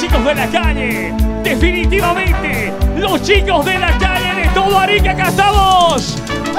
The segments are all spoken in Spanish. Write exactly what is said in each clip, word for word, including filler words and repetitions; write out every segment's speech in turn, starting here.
chicos de la calle. Definitivamente, los chicos de la calle de todo Arica, acá estamos.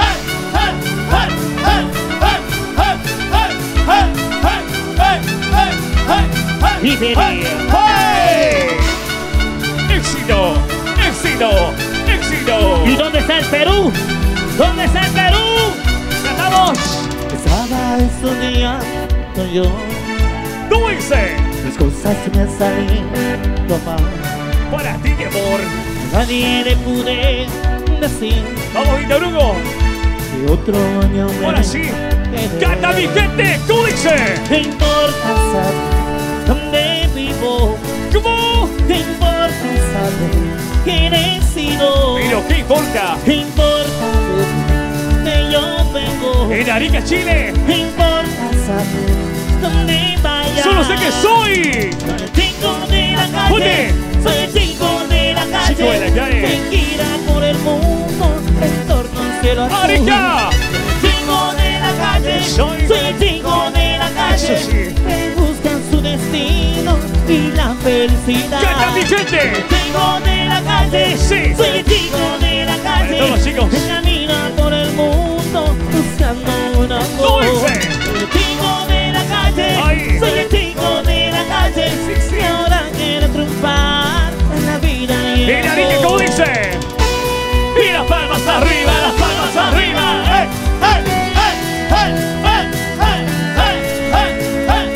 ¡Hey! ¡Éxito! ¡Éxito! ¡Éxito! ¿Y dónde está el Perú? ¿Dónde está el Perú? ¡Cantamos! Estaba estudiando yo. ¿Cómo dice? Las cosas me salieron mal. Para ti, mi amor. Nadie le pude decir. Vamos, Víctor Hugo. Que otro año me Ahora sí. ¡Canta, mi gente! ¿Cómo dice? ¿Qué importa saber dónde vivo? ¿Cómo? ¿Qué importa saber quién he sido? Pero ¿qué importa? ¿Qué importa que yo vengo? En Arica, Chile. ¿Qué importa saber dónde vaya? Solo sé que soy. Soy el chico de la calle. ¿Dónde? Soy el chico de la calle. Chico de la calle. Que gira por el mundo en torno al cielo azul. ¡Arica! Chico de la calle. Soy- Soy el chico de la calle. Eso sí. Que busca su destino y la felicidad. ¡Canta, mi gente! Chico de la calle. Sí. Soy el chico de la calle. Para todos, chicos. Que camina por el mundo buscando un amor. ¿Cómo dice? Soy el chico de la calle. Ahí. Soy el chico de la calle. Sí, sí. Y ahora quiero triunfar en la vida y el En Arica, amor. ¿cómo dice? Y las palmas arriba, las palmas arriba. ¡Hey! ¡Hey! ¡Hey! ¡Hey! ¡Hey! ¡Hey! ¡Hey!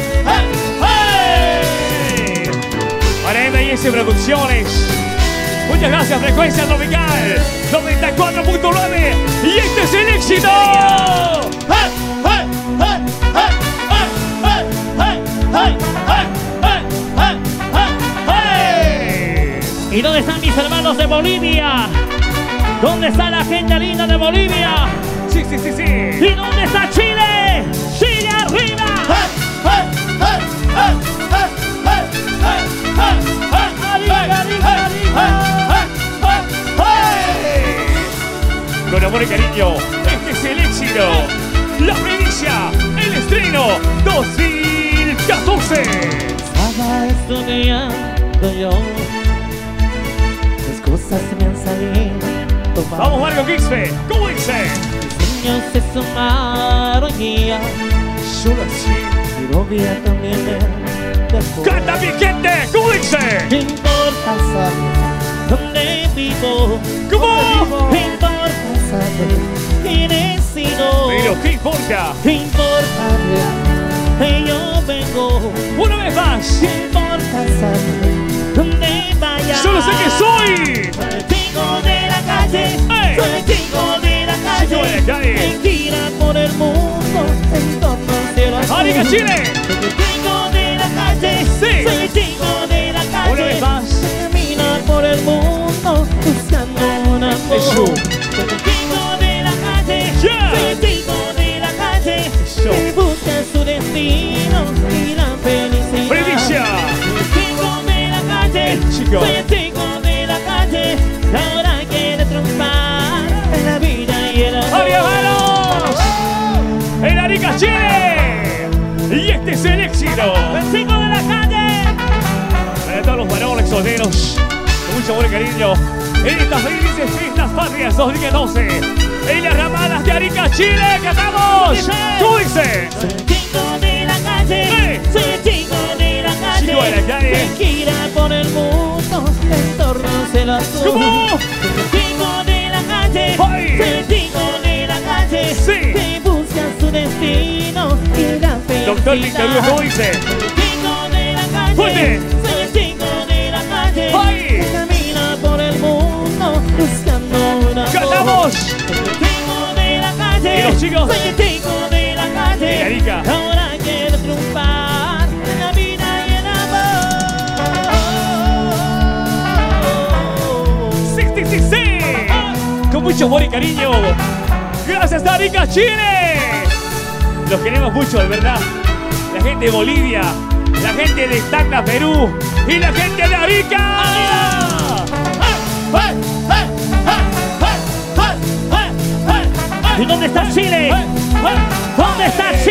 ¡Hey! ¡Hey! Para M I S Producciones. Muchas gracias, Frecuencia Tropical noventa y cuatro punto nueve. Y este es el éxito. ¡Hey! ¡Hey! ¡Hey! ¡Hey! ¡Hey! ¡Hey! ¡Hey! ¡Hey! ¡Hey! ¡Hey! ¡Hey! ¿Y dónde están mis hermanos de Bolivia? ¿Dónde está la gente linda de Bolivia? Sí, sí, sí, sí. ¿Y dónde está Chile? ¡Chile arriba! Con amor y cariño, este es el éxito, la primicia, el estreno dos mil catorce. Estaba estudiando yo. Las cosas me han salido mal. Vamos, Marco Quispe, ¿cómo dice? Mis sueños se sumaron ya. Solo así. Pero vida también me dejó. ¡Canta, mi gente! ¿Cómo dice? ¿Qué importa saber dónde vivo? ¿Cómo? ¿Qué importa saber quién he sido? Pero ¿qué importa? ¿Qué importa ver que yo vengo? Una vez más. ¿Qué importa saber dónde vaya? Solo sé que soy. Soy el chico de la calle. ¡Ey! Soy el chico de la calle. Chico de la calle. Que gira por el mundo en torno al cielo azul. ¡Arica, Chile! Soy el chico de la calle. Sí. Soy el chico de la calle. Una vez más. Que camina por el mundo buscando un amor. Eso. Soy el chico de la calle. Yeah. Soy el chico de la calle. Eso. Que busca su destino y la felicidad. ¡Primicia! Soy el chico de la calle. El chico. Soy el chico de la calle. Ahora quiere triunfar en la vida y el amor. ¡Arias Manos! ¡En Arica, Chile! Y este es el éxito. El chico de la calle. Para todos los varones solteros, con mucho amor y cariño, en estas felices fiestas patrias dos mil doce, en las ramadas de Arica, Chile, cantamos. ¿Cómo dice? Soy el chico de la calle. ¡Hey! Soy el chico de la calle. Chico de la calle. Que gira por el mundo en torno al cielo azul. ¿Cómo? Soy el chico de la calle. ¡Ay! Soy el chico de la calle. Sí. Que busca su destino y la felicidad. Doctor Víctor Hugo, ¿cómo dice? Soy el chico de la calle. ¡Fuerte! Soy el chico de la calle. ¡Ay! Que camina por el mundo buscando un amor. ¡Cantamos! Soy el chico de la calle. ¿Y los chicos? Soy el chico de la calle. De Arica. Ahora quiero triunfar en la vida y el amor. ¡Sí, sí, sí, sí! Con mucho amor y cariño. Gracias, Arica, Chile. Los queremos mucho, de verdad. La gente de Bolivia, la gente de Tacna, Perú y la gente de Arica. ¿Y dónde está Chile? ¿Dónde está